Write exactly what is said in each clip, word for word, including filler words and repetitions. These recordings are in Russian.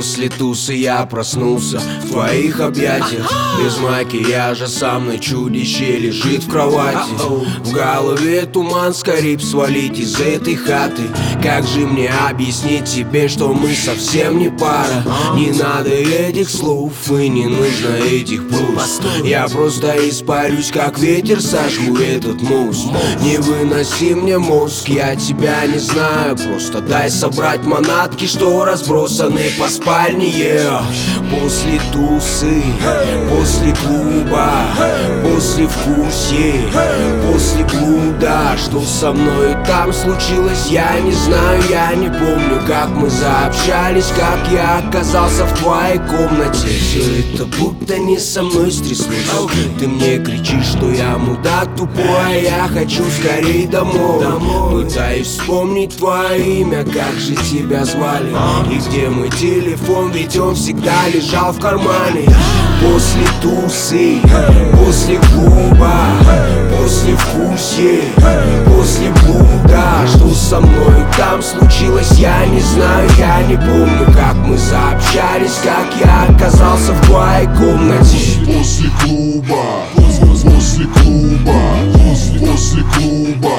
После тусы я проснулся в твоих объятиях. Без макияжа со мной чудище лежит в кровати. В голове туман, скорей б свалить из этой хаты. Как же мне объяснить тебе, что мы совсем не пара? Не надо этих слов и не нужно этих плюс. Я просто испарюсь, как ветер, сожгу этот мост. Не выноси мне мозг, я тебя не знаю. Просто дай собрать манатки, что разбросаны по спальне, yeah. После тусы, после клуба, после вкусья, после блуда. Что со мною там случилось, я не знаю. Я не помню, как мы заобщались, как я оказался в твоей комнате. Все это будто не со мной стряслось. Ты мне кричишь, что я мудак тупой, а я хочу скорей домой. Пытаюсь вспомнить твое имя, как же тебя звали, и где мой телефон, ведь он всегда лежал в кармане. После тусы, после клуба, после вкусья, после блуда. Что со мной там случилось, я не знаю. Я не помню, как мы заобщались, как я оказался в твоей комнате. После клуба, после клуба, после клуба,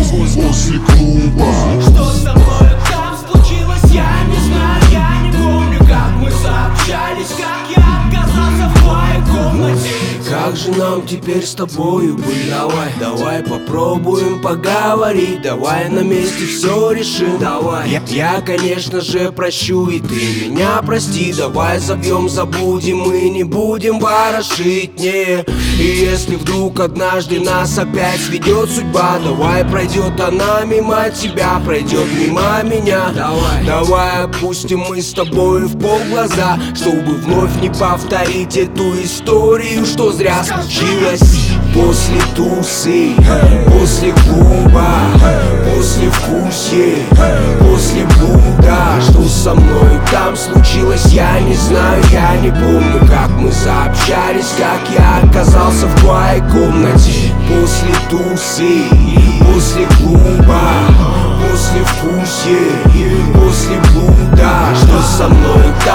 после клуба. Что со мной там случилось, я не знаю. Я не помню, как мы заобщались, как я оказался в твоей комнате. Как же нам теперь с тобою быть? Давай, давай попробуем поговорить. Давай на месте все решим. Давай, я, я конечно же прощу, и ты меня прости. Давай забьем, забудем и не будем ворошить, не. И если вдруг однажды нас опять сведет судьба, давай пройдет она мимо тебя, пройдет мимо меня. Давай, давай опустим мы с тобой в полглаза, чтобы вновь не повторить эту историю, что зря случилось. После тусы, после клуба, после вкусья, после блуда. Что со мной там случилось, я не знаю. Я не помню, как мы заобщались, как я оказался в твоей комнате. После тусы, после клуба, после вкусья, после блуда. Что со мной там